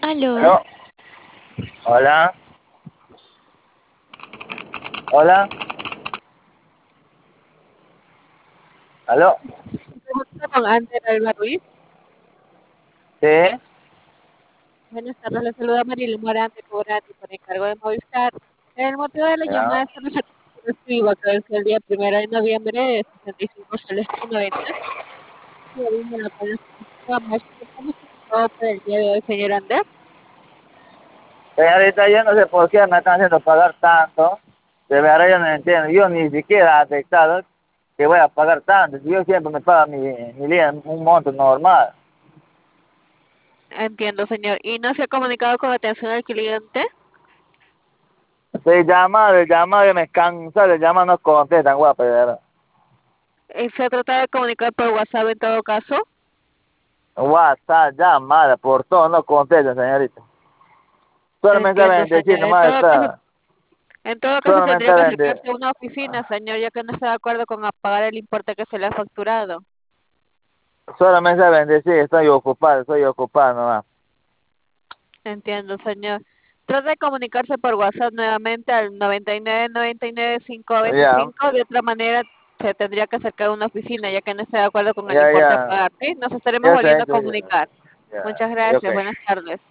Aló, ¿Aló? Hola, hola, ¿aló? Con Ander Alba Ruiz. Sí, Buenas tardes, le saluda Marilu Morante Cobrante por encargo de Movistar. El motivo de la llamada ya. es que nos escriba que es el día 1 de noviembre de 65 soles con 90. Y ahí me la pueden más. ¿Cómo se todo por el día de hoy, señor Ander? Señorita, yo no sé por qué me están haciendo pagar tanto. De verdad yo no entiendo. Yo ni siquiera he afectado que voy a pagar tanto. Yo siempre me pago mi día un monto normal. Entiendo, señor. ¿Y no se ha comunicado con atención al cliente? Estoy llamado y me cansa de llamar, no contestan, guapa, de verdad. ¿Se trata de comunicar por WhatsApp en todo caso? WhatsApp, llamada, por todo, no contestan, señorita. Solamente Entiendo, saben decir señor. nomás está. En todo caso Solamente tendría que saben acercarse a una oficina, señor, ya que no está de acuerdo con pagar el importe que se le ha facturado. solamente saben decir estoy ocupado nomás. Entiendo, señor. Trata de comunicarse por WhatsApp nuevamente al 99 5 De otra manera, se tendría que acercar a una oficina, ya que no está de acuerdo con el Ya, importe a ya, pagar. ¿Sí? Nos estaremos ya, volviendo a ya, comunicar. ya, Muchas ya, gracias. ok. Buenas tardes.